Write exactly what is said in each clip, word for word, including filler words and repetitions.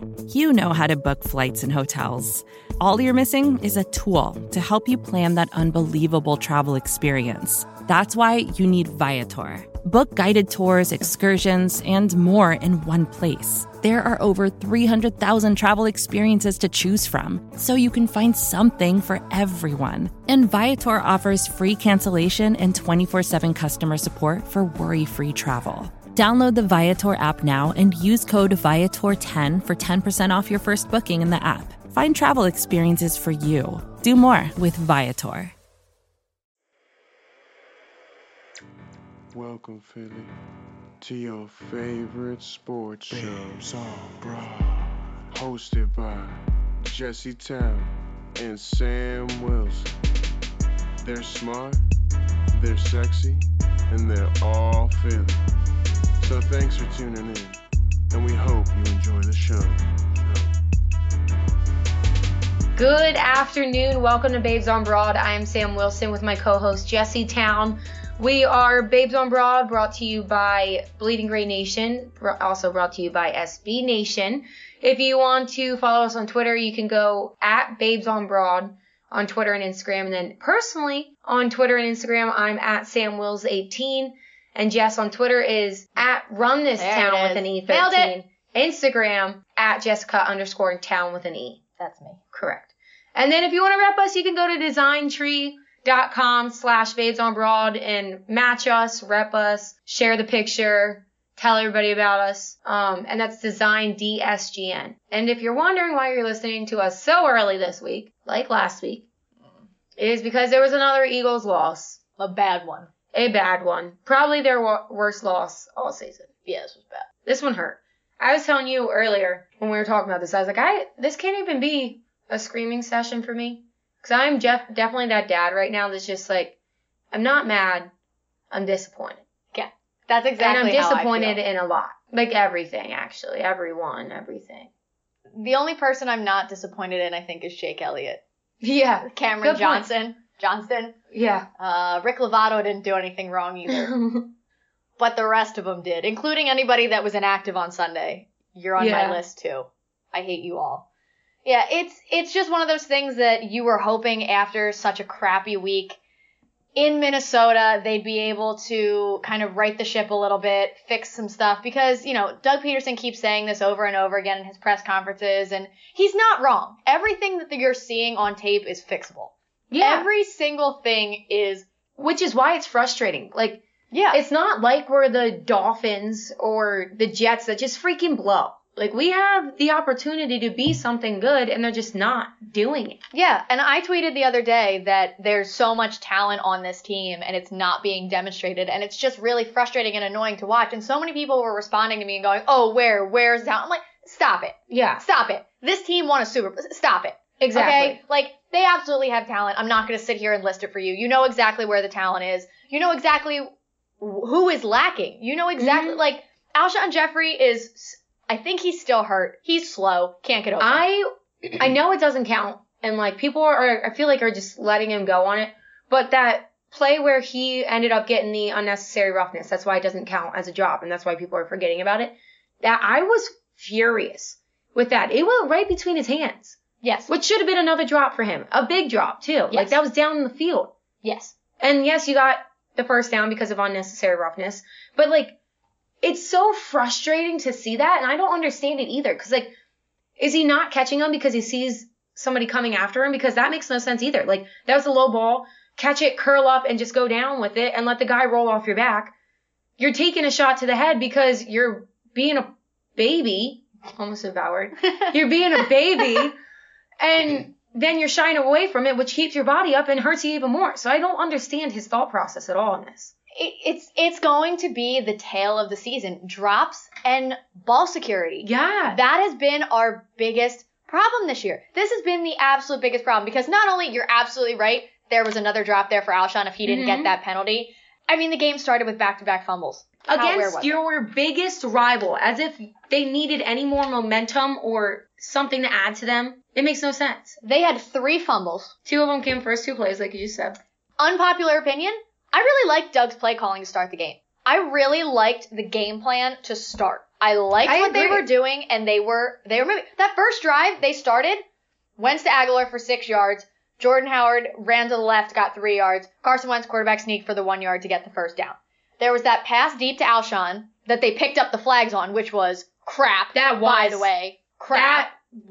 You know how to book flights and hotels. All you're missing is a tool to help you plan that unbelievable travel experience. That's why you need Viator. Book guided tours, excursions, and more in one place. There are over three hundred thousand travel experiences to choose from, so you can find something for everyone. And Viator offers free cancellation and twenty-four seven customer support for worry-free travel. Download the Viator app now and use code Viator ten for ten percent off your first booking in the app. Find travel experiences for you. Do more with Viator. Welcome, Philly, to your favorite sports show, Babes on Broad, hosted by Jesse Town and Sam Wilson. They're smart, they're sexy, and they're all Philly. So thanks for tuning in, and we hope you enjoy the show. Good afternoon. Welcome to Babes on Broad. I am Sam Wilson with my co-host Jesse Town. We are Babes on Broad, brought to you by Bleeding Gray Nation, also brought to you by S B Nation. If you want to follow us on Twitter, you can go at Babes on Broad on Twitter and Instagram. And then personally on Twitter and Instagram, I'm at Sam Wills eighteen. And Jess on Twitter is at Run This there Town with an E thirteen. Instagram at Jessica underscore Town with an E. That's me. Correct. And then if you want to rep us, you can go to designtree.com slash babes on broad and match us, rep us, share the picture, tell everybody about us. Um, and that's Design D S G N. And if you're wondering why you're listening to us so early this week, like last week, it is because there was another Eagles loss. A bad one. A bad one. Probably their wo- worst loss all season. Yeah, this was bad. This one hurt. I was telling you earlier when we were talking about this, I was like, I this can't even be a screaming session for me. Because I'm Jeff, definitely that dad right now that's just like, I'm not mad, I'm disappointed. Yeah, that's exactly And I'm how I disappointed feel. in a lot. Like everything, actually. Everyone, everything. The only person I'm not disappointed in, I think, is Jake Elliott. Yeah. Cameron Good Johnson. point. Johnston. Yeah. Uh, Rick Lovato didn't do anything wrong either. But the rest of them did, including anybody that was inactive on Sunday. You're on Yeah. my list, too. I hate you all. Yeah, it's it's just one of those things that you were hoping after such a crappy week in Minnesota, they'd be able to kind of right the ship a little bit, fix some stuff. Because, you know, Doug Peterson keeps saying this over and over again in his press conferences, and he's not wrong. Everything that you're seeing on tape is fixable. Yeah. Every single thing is, Which is why it's frustrating. Like, yeah. it's not like we're the Dolphins or the Jets that just freaking blow. Like, we have the opportunity to be something good, and they're just not doing it. Yeah, and I tweeted the other day that there's so much talent on this team, and it's not being demonstrated, and it's just really frustrating and annoying to watch. And so many people were responding to me and going, oh, where? Where's the talent? I'm like, stop it. Yeah. Stop it. This team won a Super Bowl. Stop it. Exactly. Okay? Like, they absolutely have talent. I'm not going to sit here and list it for you. You know exactly where the talent is. You know exactly who is lacking. You know exactly, Mm-hmm. like, Alshon Jeffrey is... I think he's still hurt. He's slow. Can't get open. I I know it doesn't count, and like people are, I feel like are just letting him go on it. But that play where he ended up getting the unnecessary roughness, that's why it doesn't count as a drop, and that's why people are forgetting about it. That I was furious with that. It went right between his hands. Yes. Which should have been another drop for him, a big drop too. Yes. Like that was down in the field. Yes. And yes, you got the first down because of unnecessary roughness, but like. It's so frustrating to see that, and I don't understand it either. Because, like, is he not catching him because he sees somebody coming after him? Because that makes no sense either. Like, that was a low ball. Catch it, curl up, and just go down with it and let the guy roll off your back. You're taking a shot to the head because you're being a baby. Almost a bad word. You're being a baby, and then you're shying away from it, which keeps your body up and hurts you even more. So I don't understand his thought process at all in this. It, it's it's going to be the tale of the season. Drops and ball security. Yeah. That has been our biggest problem this year. This has been the absolute biggest problem because not only, you're absolutely right, there was another drop there for Alshon if he didn't Mm-hmm. get that penalty. I mean, the game started with back-to-back fumbles. How- where Against was it? your biggest rival, as if they needed any more momentum or something to add to them. It makes no sense. They had three fumbles. Two of them came first two plays, like you just said. Unpopular opinion, I really liked Doug's play calling to start the game. I really liked the game plan to start. I liked I what they agree. were doing, and they were they were moving. That first drive, they started, Wentz to Aguilar for six yards. Jordan Howard ran to the left, got three yards. Carson Wentz quarterback sneak for the one yard to get the first down. There was that pass deep to Alshon that they picked up the flags on, which was crap. That was. By the way. Crap. That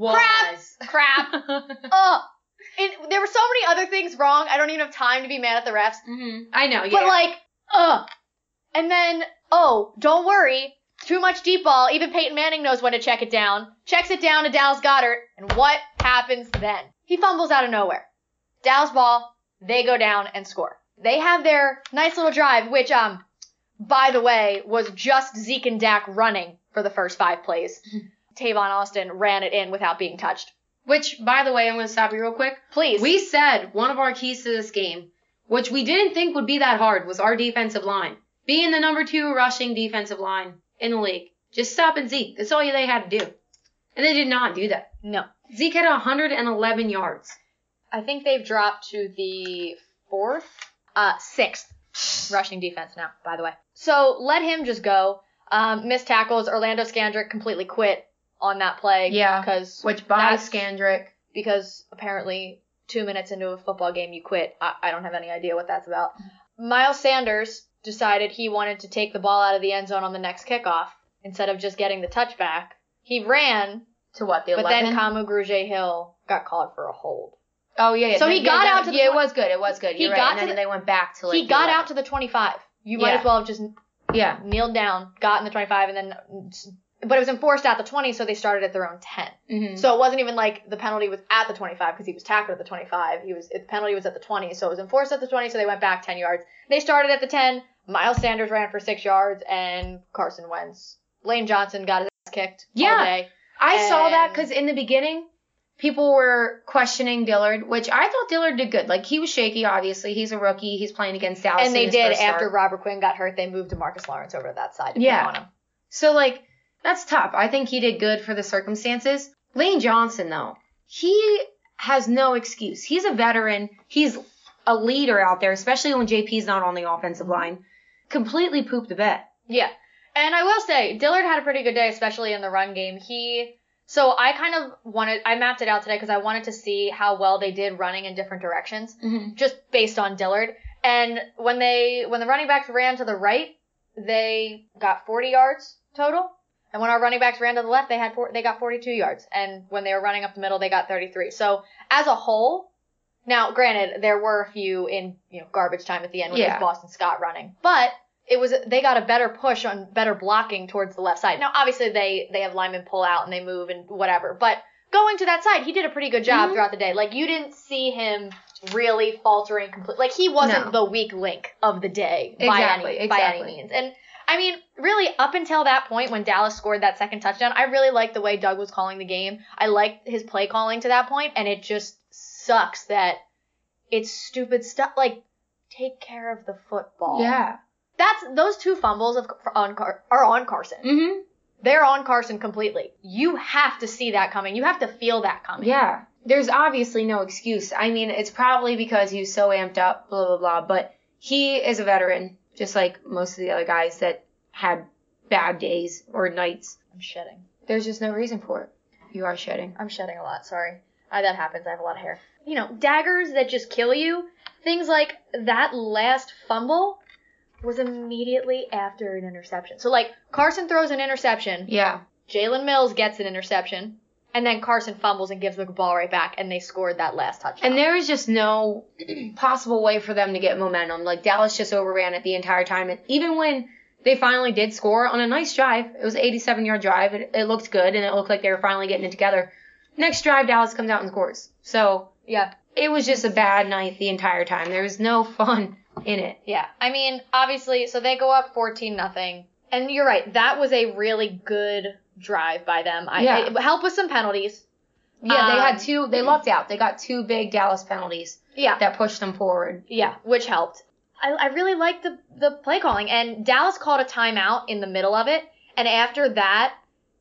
was. Crap. Crap. Ugh. It, there were so many other things wrong. I don't even have time to be mad at the refs. Mm-hmm. I know, yeah. But, like, ugh. And then, oh, don't worry. Too much deep ball. Even Peyton Manning knows when to check it down. Checks it down to Dallas Goedert. And what happens then? He fumbles out of nowhere. Dallas ball. They go down and score. They have their nice little drive, which, um, by the way, was just Zeke and Dak running for the first five plays. Tavon Austin ran it in without being touched. Which, by the way, I'm going to stop you real quick. Please. We said one of our keys to this game, which we didn't think would be that hard, was our defensive line. Being the number two rushing defensive line in the league. Just stopping Zeke. That's all they had to do. And they did not do that. No. Zeke had one hundred eleven yards. I think they've dropped to the fourth, uh, sixth rushing defense now, by the way. So let him just go. Um, missed tackles. Orlando Scandrick completely quit on that play. Yeah. Because Which by that's- Scandrick. because apparently two minutes into a football game you quit. I, I don't have any idea what that's about. Miles Sanders decided he wanted to take the ball out of the end zone on the next kickoff instead of just getting the touchback. He ran, To what, the but eleven? then Kamu Grugier-Hill got called for a hold. Oh, yeah. yeah. So he yeah, got that- out to the Yeah, it twen- was good. It was good. He You're right. got And to then the- they went back to like He got the out to the twenty-five. You might Yeah. as well have just Yeah. kneeled down, got in the twenty-five, and then, but it was enforced at the twenty, so they started at their own ten. Mm-hmm. So it wasn't even like the penalty was at the twenty-five because he was tackled at the twenty-five. He was the penalty was at the twenty, so it was enforced at the twenty, so they went back ten yards. They started at the ten. Miles Sanders ran for six yards, and Carson Wentz. Lane Johnson got his ass kicked Yeah. all day. I saw that And- because in the beginning, people were questioning Dillard, which I thought Dillard did good. Like, he was shaky, obviously. He's a rookie. He's playing against Dallas. And they in his did first after start. Robert Quinn got hurt. They moved DeMarcus Lawrence over to that side to Yeah. put on him. So, like, that's tough. I think he did good for the circumstances. Lane Johnson, though, he has no excuse. He's a veteran. He's a leader out there, especially when J P's not on the offensive line. Completely pooped the bed. Yeah. And I will say, Dillard had a pretty good day, especially in the run game. He, so I kind of wanted, I mapped it out today because I wanted to see how well they did running in different directions, Mm-hmm. just based on Dillard. And when they, when the running backs ran to the right, they got forty yards total. And when our running backs ran to the left, they had four, they got forty-two yards. And when they were running up the middle, they got thirty-three. So as a whole, now granted, there were a few in, you know, garbage time at the end when it Yeah. was Boston Scott running, but it was, they got a better push on better blocking towards the left side. Now, obviously they, they have linemen pull out and they move and whatever, but going to that side, he did a pretty good job Mhm. throughout the day. Like, you didn't see him really faltering completely. Like, he wasn't No. the weak link of the day by Exactly, any, by any exactly. means. And I mean, really, up until that point when Dallas scored that second touchdown, I really liked the way Doug was calling the game. I liked his play calling to that point, and it just sucks that it's stupid stuff. Like, take care of the football. Yeah. That's, those two fumbles of, on, Car- are on Carson. Mm-hmm. They're on Carson completely. You have to see that coming. You have to feel that coming. Yeah. There's obviously no excuse. I mean, it's probably because he was so amped up, blah, blah, blah. But he is a veteran, just like most of the other guys that had bad days or nights. I'm shedding. There's just no reason for it. You are shedding. I'm shedding a lot, sorry. I, that happens. I have a lot of hair. You know, daggers that just kill you. Things like that last fumble was immediately after an interception. So, like, Carson throws an interception. Yeah. Jalen Mills gets an interception. And then Carson fumbles and gives the ball right back. And they scored that last touchdown. And there is just no possible way for them to get momentum. Like, Dallas just overran it the entire time. And even when they finally did score on a nice drive, it was an eighty-seven-yard drive. It, it looked good, and it looked like they were finally getting it together. Next drive, Dallas comes out and scores. So, yeah. it was just a bad night the entire time. There was no fun in it. Yeah. I mean, obviously, so they go up fourteen nothing. And you're right. That was a really good drive by them. I, Yeah. It helped with some penalties. Yeah, they Um, had two, they lucked out. They got two big Dallas penalties Yeah. that pushed them forward. Yeah, which helped. I, I really liked the, the play calling. And Dallas called a timeout in the middle of it. And after that,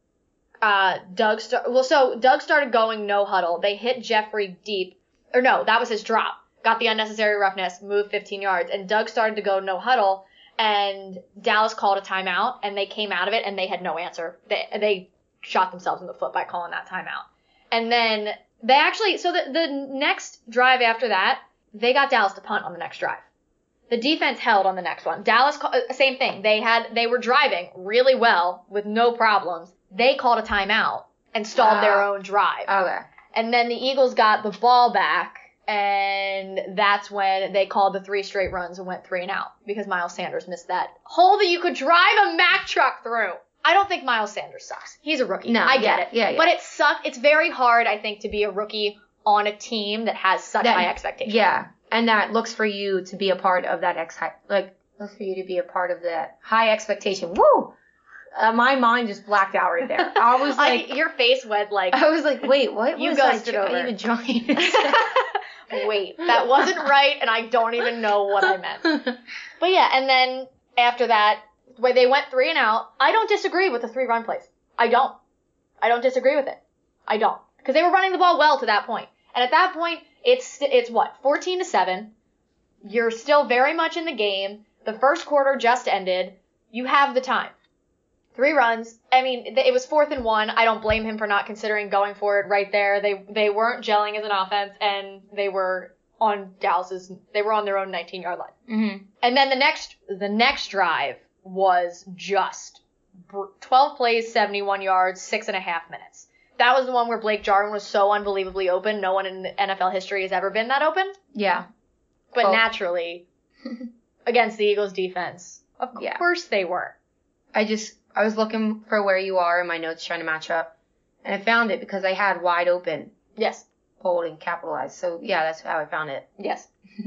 uh, Doug start, well, so Doug started going no huddle. They hit Jeffrey deep. Or no, that was his drop. Got the unnecessary roughness, moved fifteen yards. And Doug started to go no huddle. and Dallas called a timeout, and they came out of it, and they had no answer. They they shot themselves in the foot by calling that timeout. And then they actually, so the, the next drive after that, they got Dallas to punt on the next drive. The defense held on the next one. Dallas, same thing. They had, they were driving really well with no problems. They called a timeout and stalled uh, their own drive. Okay. And then the Eagles got the ball back, and that's when they called the three straight runs and went three and out because Miles Sanders missed that hole that you could drive a Mack truck through. I don't think Miles Sanders sucks. He's a rookie. No, I get yeah, it. Yeah, yeah. But it sucks. It's very hard, I think, to be a rookie on a team that has such that, high expectations. Yeah, and that looks for you to be a part of that ex high, like looks for you to be a part of that high expectation. Woo! Uh, my mind just blacked out right there. I was like, I, your face went like. I was like, wait, what? You was ghosted I, over. I even trying to say? Wait, that wasn't right, and I don't even know what I meant. But yeah, and then after that, where they went three and out, I don't disagree with the three run plays. I don't. I don't disagree with it. I don't. Because they were running the ball well to that point. And at that point, it's, it's what, fourteen to seven. You're still very much in the game. The first quarter just ended. You have the time. Three runs. I mean, it was fourth and one. I don't blame him for not considering going for it right there. They, they weren't gelling as an offense, and they were on Dallas's, they were on their own nineteen yard line. Mm-hmm. And then the next, the next drive was just twelve plays, seventy-one yards, six and a half minutes. That was the one where Blake Jarwin was so unbelievably open. No one in N F L history has ever been that open. Yeah. But oh. naturally, against the Eagles defense, of yeah. course they were. I just, I was looking for where you are in my notes trying to match up. And I found it because I had wide open. Yes. Bold and capitalized. So yeah, that's how I found it. Yes.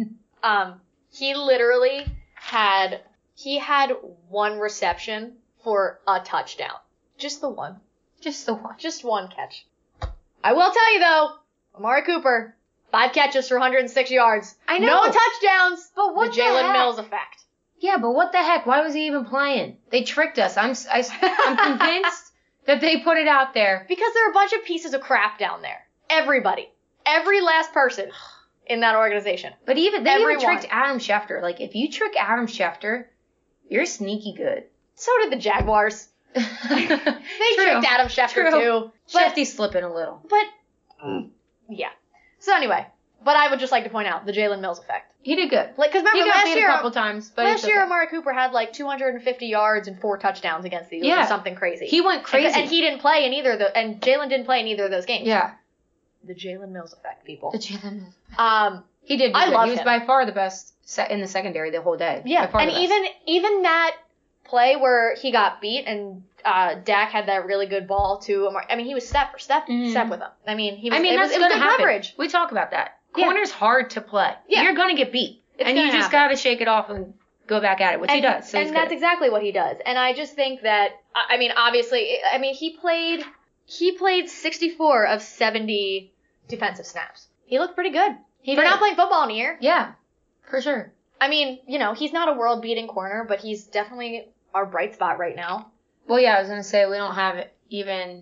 um, he literally had, he had one reception for a touchdown. Just the one. Just the one. Just one catch. I will tell you though, Amari Cooper, five catches for one hundred six yards. I know. No touchdowns. But what the the Jalen heck? Mills effect. Yeah, but what the heck? Why was he even playing? They tricked us. I'm, I, I'm convinced that they put it out there. Because there are a bunch of pieces of crap down there. Everybody. Every last person in that organization. But even, they Everyone. even tricked Adam Schefter. Like, if you trick Adam Schefter, you're sneaky good. So did the Jaguars. They True. tricked Adam Schefter True. too. But, Shefty's slipping a little. But, mm. yeah. So anyway, but I would just like to point out the Jalen Mills effect. He did good. Like, because remember he got last beat year, a couple times, but last it's year okay. Amari Cooper had like two hundred fifty yards and four touchdowns against the Eagles Yeah. or something crazy. He went crazy. And, and he didn't play in either of the, and Jalen didn't play in either of those games. Yeah. The Jalen Mills effect, people. The Jalen Mills. Um, He did. I good. love He was him. by far the best se- in the secondary the whole day. Yeah, By far and the best. even even that play where he got beat and uh, Dak had that really good ball to Amari. I mean, he was step for step, Mhm. step with him. I mean, he was. I mean, it that's was, it was gonna good happen. leverage. We talk about that. Yeah. Corner's hard to play. Yeah. You're gonna get beat, It's and you gonna just happen. gotta shake it off and go back at it, which and, he does. So and he's that's good. exactly what he does. And I just think that, I I mean, obviously, I mean, he played, he played sixty-four of seventy defensive snaps. He looked pretty good. He For did. not playing football in a year. Yeah, for sure. I mean, you know, he's not a world-beating corner, but he's definitely our bright spot right now. Well, yeah, I was gonna say we don't have even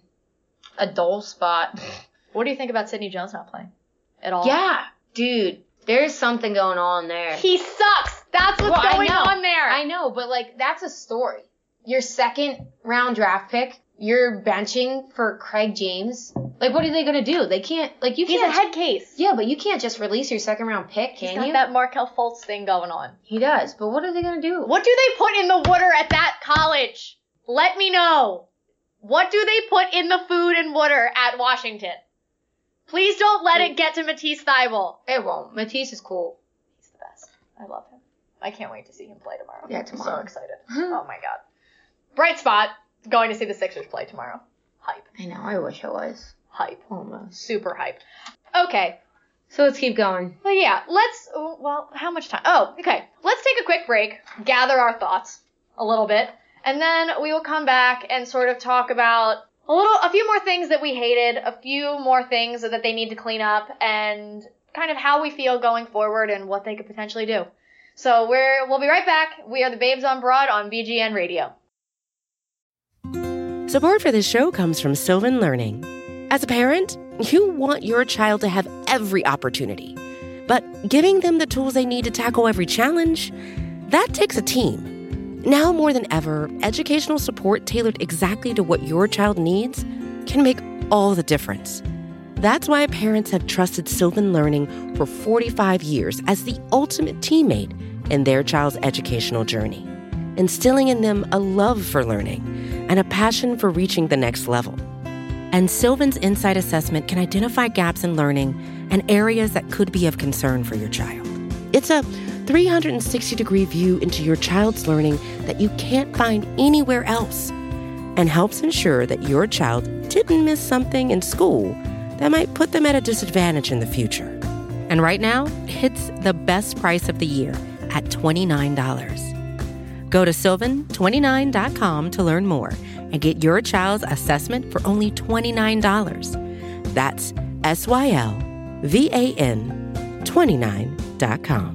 a dull spot. What do you think about Sidney Jones not playing at all? Yeah, dude, there's something going on there. He sucks. That's what's Well, I going know. on there. I know, but like that's a story. Your second round draft pick, you're benching for Craig James. Like, what are they gonna do? They can't. Like, you He's can't. a head case. Yeah, but you can't just release your second round pick, He's can got you? that Markelle Fultz thing going on. He does, but what are they gonna do? What do they put in the water at that college? Let me know. What do they put in the food and water at Washington? Please don't let it get to Matisse Thybulle. It won't. Matisse is cool. He's the best. I love him. I can't wait to see him play tomorrow. Yeah, I'm tomorrow. so excited. Oh my god. Bright spot. Going to see the Sixers play tomorrow. Hype. I know. I wish it was. Hype. Almost. Super hyped. Okay. So let's keep going. Well, yeah, let's, oh, well, how much time? Oh, okay. Let's take a quick break, gather our thoughts a little bit, and then we will come back and sort of talk about a little, a few more things that we hated, a few more things that they need to clean up, and kind of how we feel going forward and what they could potentially do. So we're, we'll be right back. We are the Babes on Broad on B G N Radio. Support for this show comes from Sylvan Learning. As a parent, you want your child to have every opportunity, but giving them the tools they need to tackle every challenge, that takes a team. Now more than ever, educational support tailored exactly to what your child needs can make all the difference. That's why parents have trusted Sylvan Learning for forty-five years as the ultimate teammate in their child's educational journey, instilling in them a love for learning and a passion for reaching the next level. And Sylvan's Insight Assessment can identify gaps in learning and areas that could be of concern for your child. It's a three hundred sixty degree view into your child's learning that you can't find anywhere else, and helps ensure that your child didn't miss something in school that might put them at a disadvantage in the future. And right now, it's the best price of the year at twenty-nine dollars. Go to sylvan twenty-nine dot com to learn more and get your child's assessment for only twenty-nine dollars. That's S Y L V A N twenty-nine dot com.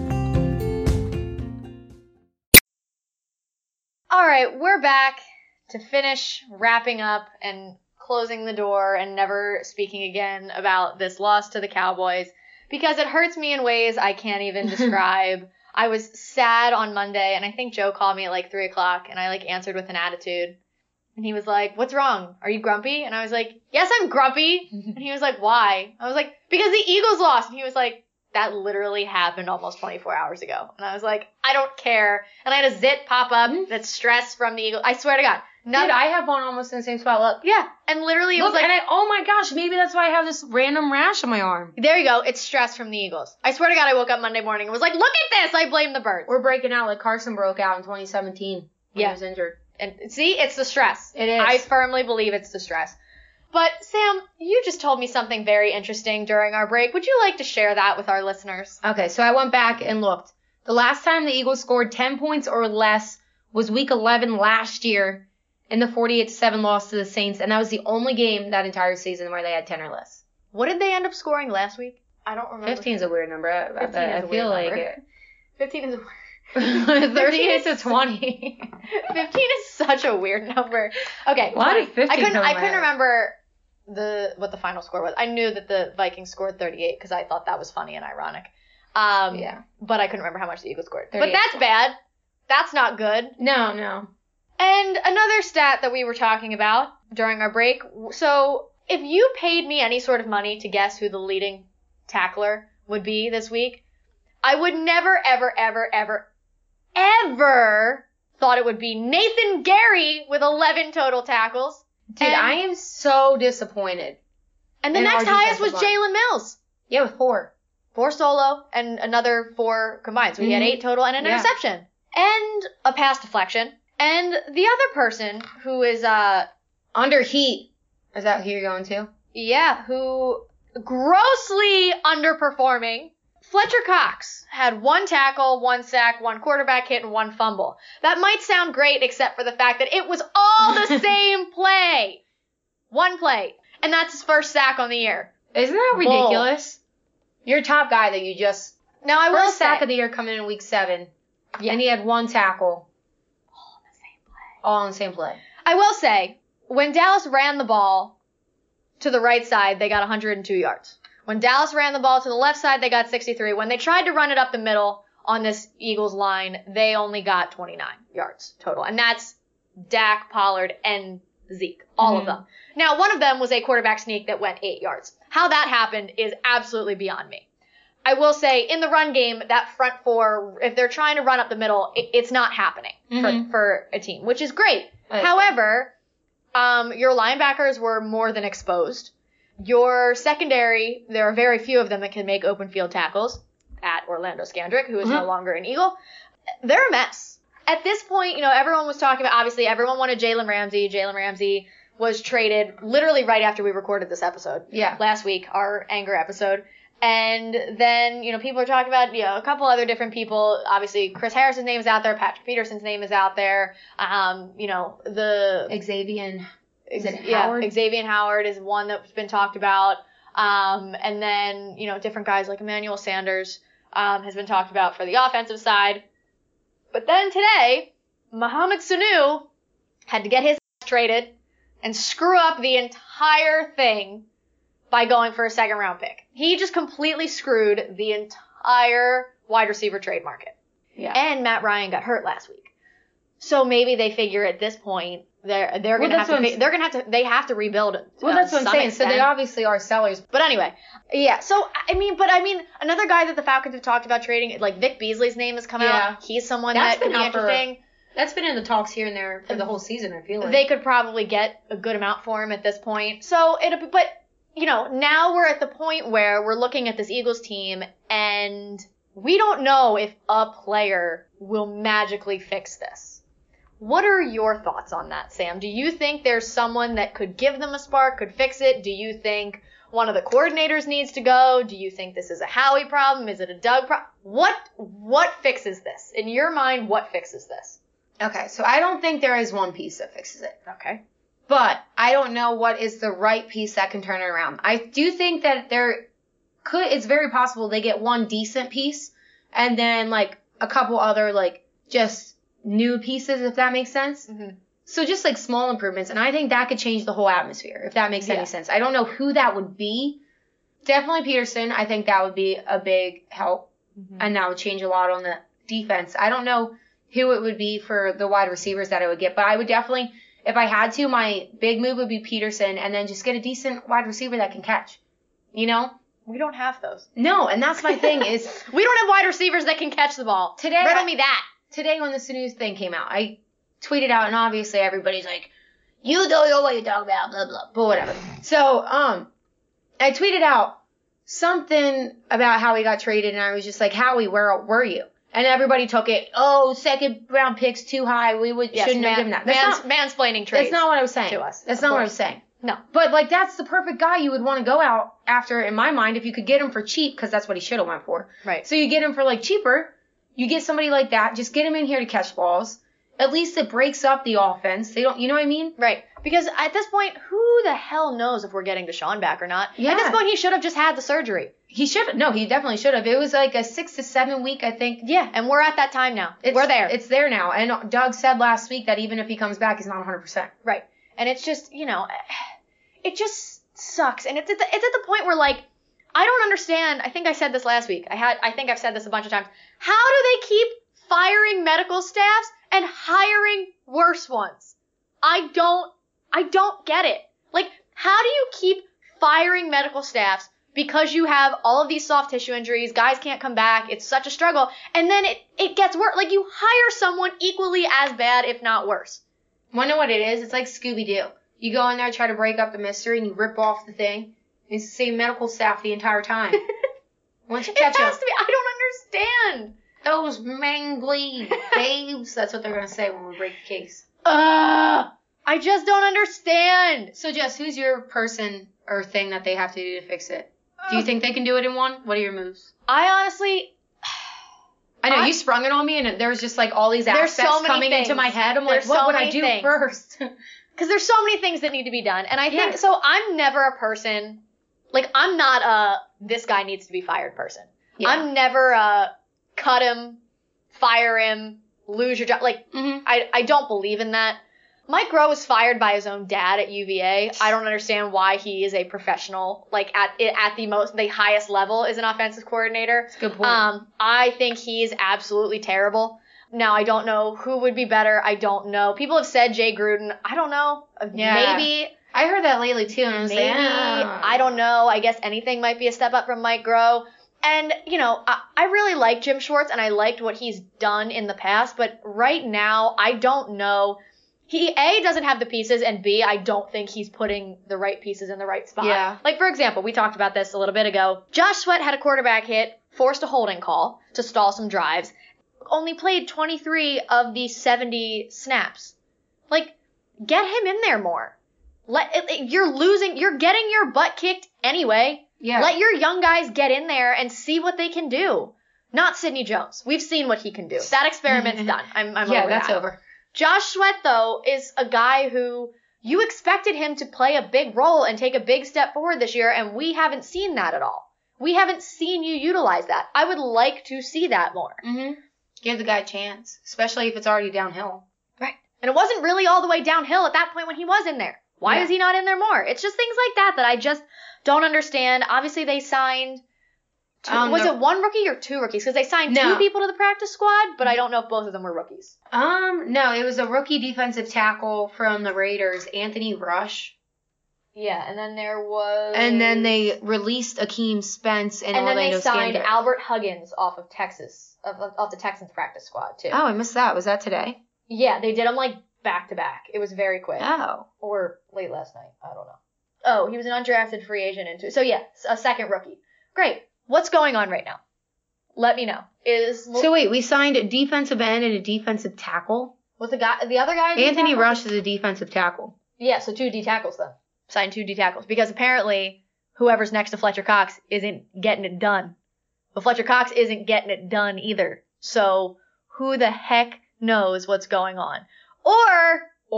All right, we're back to finish wrapping up and closing the door and never speaking again about this loss to the Cowboys because it hurts me in ways I can't even describe. I was sad on Monday, and I think Joe called me at like three o'clock, and I like answered with an attitude. And he was like, "What's wrong? Are you grumpy?" And I was like, "Yes, I'm grumpy." And he was like, "Why?" I was like, "Because the Eagles lost." And he was like, "That literally happened almost twenty-four hours ago." And I was like, "I don't care." And I had a zit pop up that's stress from the Eagles. I swear to God. None, Dude, I have one almost in the same spot. Look. Yeah. And literally it Look, was like, and I, oh my gosh, maybe that's why I have this random rash on my arm. There you go. It's stress from the Eagles. I swear to God, I woke up Monday morning and was like, look at this. I blame the birds. We're breaking out like Carson broke out in twenty seventeen when yeah. he was injured. And see, it's the stress. It is. I firmly believe it's the stress. But Sam, you just told me something very interesting during our break. Would you like to share that with our listeners? Okay, so I went back and looked. The last time the Eagles scored ten points or less was week eleven last year in the forty-eight to seven loss to the Saints, and that was the only game that entire season where they had ten or less. What did they end up scoring last week? I don't remember. fifteen is a weird number. I, I, I feel like number. it. fifteen is a weird thirty-eight to twenty. fifteen is such a weird number. Okay. Why did fifteen I couldn't come I in my couldn't head? remember the what the final score was. I knew that the Vikings scored thirty-eight because I thought that was funny and ironic. Um, yeah. But I couldn't remember how much the Eagles scored. But that's bad. That's not good. No, no. And another stat that we were talking about during our break. So if you paid me any sort of money to guess who the leading tackler would be this week, I would never, ever, ever, ever, ever thought it would be Nathan Gary with eleven total tackles. Dude, and, I am so disappointed. And the in next our highest was defensive line. Jalen Mills. Yeah, with four. Four solo and another four combined. So he had Mhm. eight total and an Yeah. interception. And a pass deflection. And the other person who is, uh, Under heat. Is that who you're going to? yeah, who grossly underperforming. Fletcher Cox had one tackle, one sack, one quarterback hit, and one fumble. That might sound great except for the fact that it was all the same play. One play. And that's his first sack on the year. Isn't that ridiculous? Your top guy that you just... Now, I will First say... sack of the year coming in week seven. Yeah. And he had one tackle. all in the same play. All in the same play. I will say, when Dallas ran the ball to the right side, they got one hundred two yards. When Dallas ran the ball to the left side, they got sixty-three. When they tried to run it up the middle on this Eagles line, they only got twenty-nine yards total. And that's Dak, Pollard, and Zeke. All Mm-hmm. of them. Now, one of them was a quarterback sneak that went eight yards. How that happened is absolutely beyond me. I will say, in the run game, that front four, if they're trying to run up the middle, it, it's not happening Mhm. for, for a team, which is great. Right. However, um, your linebackers were more than exposed. Your secondary, there are very few of them that can make open field tackles, at Orlando Scandrick, who is no Mhm. longer an Eagle. They're a mess. At this point, you know, everyone was talking about, obviously, everyone wanted Jalen Ramsey. Jalen Ramsey was traded literally right after we recorded this episode. Yeah. Last week, our anger episode. And then, you know, people are talking about, you know, a couple other different people. Obviously, Chris Harrison's name is out there. Patrick Peterson's name is out there. Um, you know, the... Xavier. Is it yeah, Howard? Xavier Howard is one that's been talked about. Um, and then, you know, different guys like Emmanuel Sanders um, has been talked about for the offensive side. But then today, Mohamed Sanu had to get his ass traded and screw up the entire thing by going for a second round pick. He just completely screwed the entire wide receiver trade market. Yeah. And Matt Ryan got hurt last week. So maybe they figure at this point they're they're Well, gonna have that's to what fi- they're gonna have to they have to rebuild. Well, uh, that's what I'm some saying. So they extent. obviously are sellers. But anyway, yeah. So I mean, but I mean, another guy that the Falcons have talked about trading, like Vic Beasley's name has come Yeah. out. He's someone That's that could been be out for- interesting. That's been in the talks here and there for the whole season, I feel like. They could probably get a good amount for him at this point. So it, but you know, now we're at the point where we're looking at this Eagles team, and we don't know if a player will magically fix this. What are your thoughts on that, Sam? Do you think there's someone that could give them a spark, could fix it? Do you think one of the coordinators needs to go? Do you think this is a Howie problem? Is it a Doug problem? What what fixes this? In your mind, what fixes this? Okay, so I don't think there is one piece that fixes it. Okay. But I don't know what is the right piece that can turn it around. I do think that there could, it's very possible they get one decent piece and then like a couple other like just new pieces, if that makes sense. Mm-hmm. So just like small improvements. And I think that could change the whole atmosphere, if that makes Yeah. any sense. I don't know who that would be. Definitely Peterson. I think that would be a big help. Mm-hmm. And that would change a lot on the defense. I don't know who it would be for the wide receivers that I would get, but I would definitely, if I had to, my big move would be Peterson and then just get a decent wide receiver that can catch. You know? We don't have those. No, and that's my thing is We don't have wide receivers that can catch the ball. Today, Riddle I- me that. today when the snooze thing came out, I tweeted out and obviously everybody's like, you don't know what you're talking about, blah, blah, but whatever. So, um, I tweeted out something about how he got traded and I was just like, Howie, where were you? And everybody took it, oh, second round pick's too high. We would Yes, shouldn't man, have given that. That's mans, not, mansplaining trades. that's not what I was saying. to us, That's of not what I course. was saying. No. But like that's the perfect guy you would want to go out after in my mind if you could get him for cheap because that's what he should have went for. Right. So you get him for like cheaper. You get somebody like that. Just get him in here to catch balls. At least it breaks up the offense. They don't, you know what I mean? Right. Because at this point, who the hell knows if we're getting Deshaun back or not? Yeah. At this point, he should have just had the surgery. He should. No, he definitely should have. It was like a six to seven week, I think. Yeah, and we're at that time now. It's, we're there. It's there now. And Doug said last week that even if he comes back, he's not one hundred percent. Right. And it's just, you know, it just sucks. And it's at the, it's at the point where, like, I don't understand. I think I said this last week. I had, I think I've said this a bunch of times. How do they keep firing medical staffs and hiring worse ones? I don't, I don't get it. Like, how do you keep firing medical staffs because you have all of these soft tissue injuries, guys can't come back, it's such a struggle, and then it, it gets worse. Like, you hire someone equally as bad, if not worse. Wanna know what it is? It's like Scooby-Doo. You go in there, try to break up the mystery, and you rip off the thing. It's the same medical staff the entire time. Once you It catch has them, to be. I don't understand. those mangly babes. That's what they're gonna say when we break the case. Ugh. I just don't understand. So, Jess, who's your person or thing that they have to do to fix it? Do you think they can do it in one? What are your moves? I honestly, I know I- you sprung it on me, and there was just like all these There's aspects so many coming things. into my head. I'm like, There's what so would I many do things. first? because there's so many things that need to be done. And I think, Yeah. so I'm never a person, like, I'm not a, this guy needs to be fired person. Yeah. I'm never a, cut him, fire him, lose your job. Like, Mm-hmm. I, I don't believe in that. Mike Groh was fired by his own dad at U V A. I don't understand why he is a professional, like at at the most, the highest level is an offensive coordinator. That's a good point. Um, I think he's absolutely terrible. Now, I don't know who would be better. I don't know. People have said Jay Gruden. I don't know. Uh, Yeah. Maybe, I heard that lately too, and I was maybe. like, ah. I don't know. I guess anything might be a step up from Mike Groh. And, you know, I, I really like Jim Schwartz, and I liked what he's done in the past. But right now, I don't know. He, A, doesn't have the pieces, and B, I don't think he's putting the right pieces in the right spot. Yeah. Like, for example, we talked about this a little bit ago. Josh Sweat had a quarterback hit, forced a holding call to stall some drives, only played twenty-three of the seventy snaps. Like, get him in there more. Let it, it- You're losing, you're getting your butt kicked anyway. Yeah. Let your young guys get in there and see what they can do. Not Sidney Jones. We've seen what he can do. That experiment's done. I'm, I'm yeah, over that's that. over. Josh Sweat, though, is a guy who you expected him to play a big role and take a big step forward this year, and we haven't seen that at all. We haven't seen you utilize that. I would like to see that more. Mm-hmm. Give the guy a chance, especially if it's already downhill. Right. And it wasn't really all the way downhill at that point when he was in there. Why Yeah. is he not in there more? It's just things like that that I just don't understand. Obviously, they signed Two, Um, was no- it one rookie or two rookies? Because they signed No. two people to the practice squad, but I don't know if both of them were rookies. Um, no, it was a rookie defensive tackle from the Raiders, Anthony Rush. Yeah, and then there was... And then they released Akeem Spence and, And then Orlando they signed Scandrick. Albert Huggins off of Texas, off, off the Texans practice squad, too. Oh, I missed that. Was that today? Yeah, they did them, like, back-to-back. It was very quick. Oh. Or late last night. I don't know. Oh, he was an undrafted free agent. into So, yeah, a second rookie. Great. What's going on right now? Let me know. Is So wait, we signed a defensive end and a defensive tackle? was the guy the other guy? a D Anthony tackle? Rush is a defensive tackle. Yeah, so two D tackles then. Signed two D tackles because apparently whoever's next to Fletcher Cox isn't getting it done. But Fletcher Cox isn't getting it done either. So who the heck knows what's going on? Or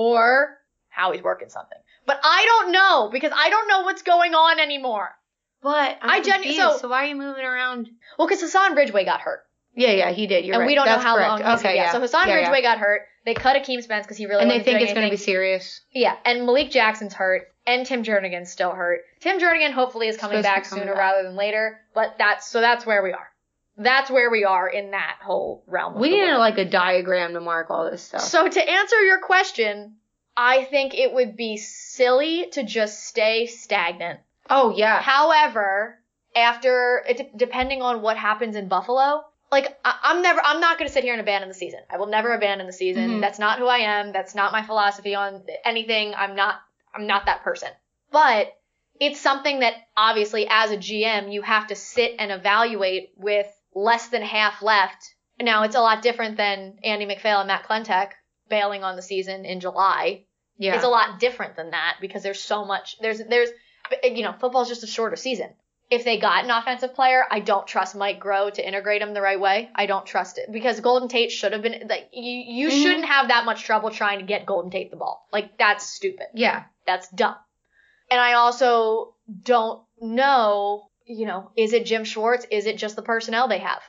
or how he's working something. But I don't know because I don't know what's going on anymore. But I'm I genu- confused, so- so why are you moving around? Well, because Hassan Ridgeway got hurt. Yeah, yeah, he did. You're and right. we don't That's know how correct. long he's Okay, yeah. yeah. So Hassan yeah, Ridgeway yeah. got hurt. They cut Akeem Spence because he really And they wasn't think doing it's going to be anything. serious. Yeah, and Malik Jackson's hurt, and Tim Jernigan's still hurt. Tim Jernigan hopefully is coming Supposed to be back coming sooner back. rather than later, but that's so that's where we are. That's where we are in that whole realm. Of We the need world. like a diagram to mark all this stuff. So to answer your question, I think it would be silly to just stay stagnant. Oh, yeah. However, after it, depending on what happens in Buffalo, like I, I'm never, I'm not going to sit here and abandon the season. I will never abandon the season. Mhm. That's not who I am. That's not my philosophy on anything. I'm not, I'm not that person. But it's something that obviously as a G M you have to sit and evaluate with less than half left. Now it's a lot different than Andy McPhail and Matt Klentak bailing on the season in July. Yeah. It's a lot different than that because there's so much. There's there's you know football's just a shorter season. If they got an offensive player, I don't trust Mike Groh to integrate him the right way. I don't trust it because Golden Tate should have been like you. You Mhm. shouldn't have that much trouble trying to get Golden Tate the ball. Like that's stupid. Yeah. That's dumb. And I also don't know. You know, is it Jim Schwartz? Is it just the personnel they have?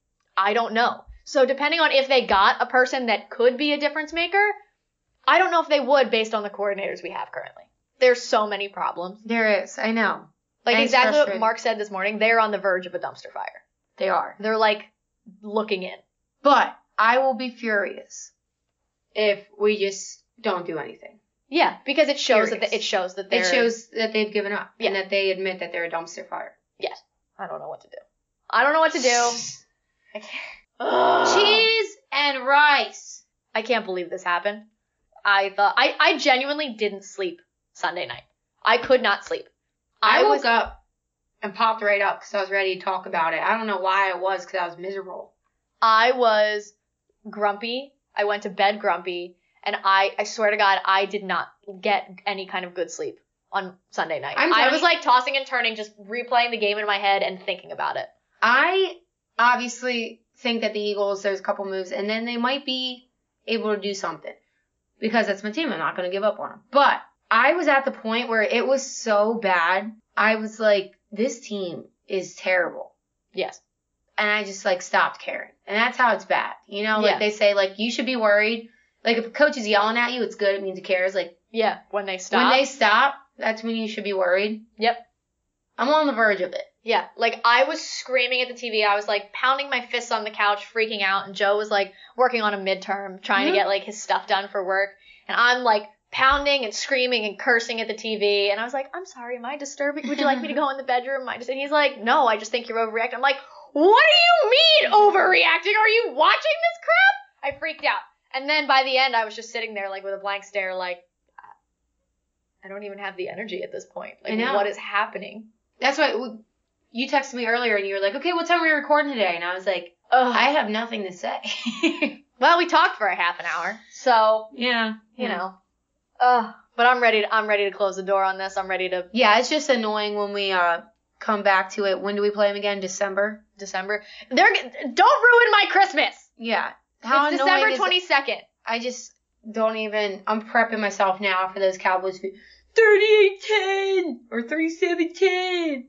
I don't know. So depending on if they got a person that could be a difference maker, I don't know if they would based on the coordinators we have currently. There's so many problems. There is. I know. Like And it's exactly what frustrating. Mark said this morning, they're on the verge of a dumpster fire. They are. They're like looking in. But I will be furious if we just don't do anything. Yeah, because it shows that Furious. the, it shows that they're It shows that they've given up Yeah. and that they admit that they're a dumpster fire. Yes. I don't know what to do. I don't know what to do. I can't. Ugh. Cheese and rice. I can't believe this happened. I thought I, I genuinely didn't sleep Sunday night. I could not sleep. I, I woke was up and popped right up because I was ready to talk about it. I don't know why I was because I was miserable. I was grumpy. I went to bed grumpy, and I I swear to God, I did not get any kind of good sleep on Sunday night. I'm I telling was you- like tossing and turning, just replaying the game in my head and thinking about it. I obviously think that the Eagles, there's a couple moves, and then they might be able to do something because that's my team. I'm not going to give up on them. But I was at the point where it was so bad. I was like, this team is terrible. Yes. And I just like stopped caring. And that's how it's bad. You know, Yeah. like they say, like, you should be worried. Like if a coach is yelling at you, it's good. It means he cares. Like Yeah. When they stop. when they stop, that's when you should be worried. Yep. I'm on the verge of it. Yeah, like I was screaming at the T V. I was like pounding my fists on the couch, freaking out. And Joe was like working on a midterm, trying Mhm. to get like his stuff done for work. And I'm like pounding and screaming and cursing at the T V. And I was like, I'm sorry, am I disturbing? Would you like me to go in the bedroom? Am I just... And he's like, no, I just think you're overreacting. I'm like, what do you mean overreacting? Are you watching this crap? I freaked out. And then by the end, I was just sitting there like with a blank stare, like, I don't even have the energy at this point. Like, I know. what is happening? That's why we- you texted me earlier and you were like, okay, what time are we recording today? And I was like, Ugh. I have nothing to say. Well, we talked for a half an hour, so yeah. you know. Uh, but I'm ready. To, I'm ready to close the door on this. I'm ready to Yeah, it's just annoying when we uh come back to it. When do we play them again? December? December. They're don't ruin my Christmas. Yeah. It's December twenty-second. I just don't even, I'm prepping myself now for those Cowboys who thirty-eight ten or thirty-seven ten.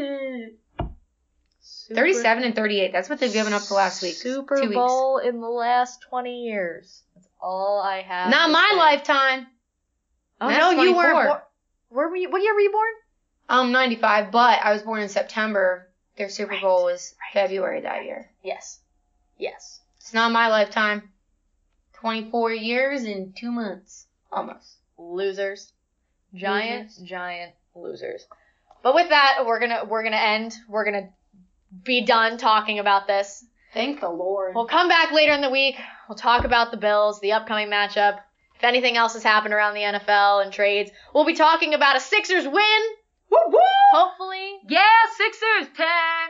thirty-seven and thirty-eight. That's what they've given up the last week. Super Two weeks. Bowl in the last twenty years. That's all I have. Not to my say. lifetime. Oh, That's no, you twenty-four. weren't. Born, were we? What year were you born? Um, ninety-five, but I was born in September Their Super Right. Bowl was Right. February that year. Yes. Yes. It's not my lifetime. twenty-four years and two months. Almost. Losers. Giant, Losers. giant losers. But with that, we're gonna we're gonna end. We're gonna be done talking about this. Thank the Lord. We'll come back later in the week. We'll talk about the Bills, the upcoming matchup. If anything else has happened around the N F L and trades, we'll be talking about a Sixers win. Woo woo! Hopefully. Yeah, Sixers. ten,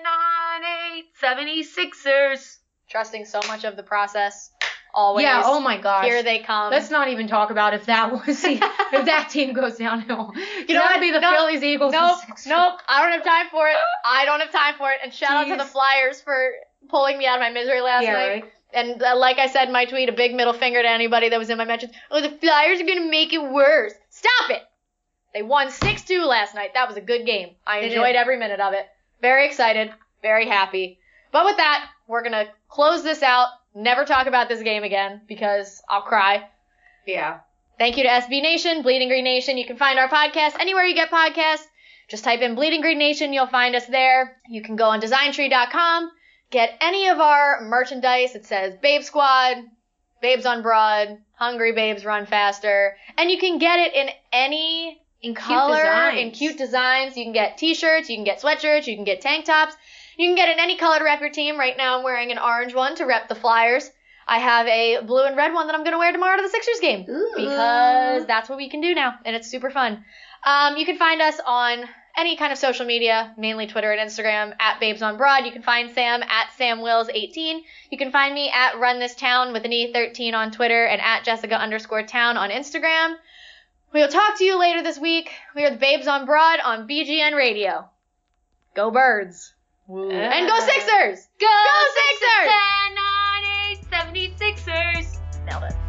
nine, eight, seventy-sixers. Trusting so much of the process. Always. Yeah, oh my gosh. Here they come. Let's not even talk about if that was if that team goes downhill. You know That'll what? be the Nope. Phillies, Eagles, Nope, and Sixers. nope. I don't have time for it. I don't have time for it. And shout out to Jeez. the Flyers for pulling me out of my misery last Yeah, night. right? And uh, like I said in my tweet, a big middle finger to anybody that was in my mentions. Oh, the Flyers are going to make it worse. Stop it. They won six two last night. That was a good game. I They enjoyed did. every minute of it. Very excited. Very happy. But with that, we're going to close this out. Never talk about this game again because I'll cry. Yeah. Thank you to S B Nation, Bleeding Green Nation. You can find our podcast anywhere you get podcasts. Just type in Bleeding Green Nation. You'll find us there. You can go on design tree dot com. Get any of our merchandise. It says Babe Squad, Babes on Broad, Hungry Babes Run Faster. And you can get it in any In cute color, designs. in cute designs. You can get t-shirts, you can get sweatshirts, you can get tank tops. You can get in any color to rep your team. Right now I'm wearing an orange one to rep the Flyers. I have a blue and red one that I'm going to wear tomorrow to the Sixers game. Ooh. Because that's what we can do now, and it's super fun. Um, you can find us on any kind of social media, mainly Twitter and Instagram, at Babes on Broad. You can find Sam at Sam Wills eighteen. You can find me at Run This Town with an E thirteen on Twitter and at Jessica underscore Town on Instagram. We'll talk to you later this week. We are the Babes on Broad on B G N Radio. Go Birds. And go Sixers! Go, Go Sixers! ten, nine, eight, seventy-sixers. Nailed it.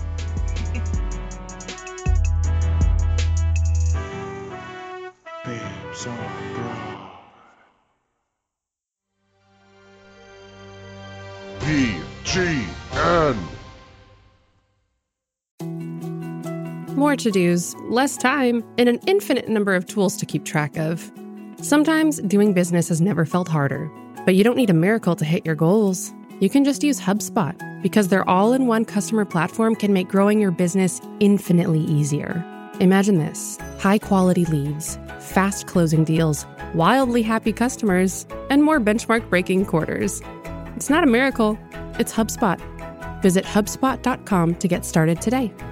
Babes on Broad. B G N. More to-dos, less time, and an infinite number of tools to keep track of. Sometimes doing business has never felt harder, but you don't need a miracle to hit your goals. You can just use HubSpot, because their all-in-one customer platform can make growing your business infinitely easier. Imagine this: high-quality leads, fast closing deals, wildly happy customers, and more benchmark-breaking quarters. It's not a miracle, it's HubSpot. Visit HubSpot dot com to get started today.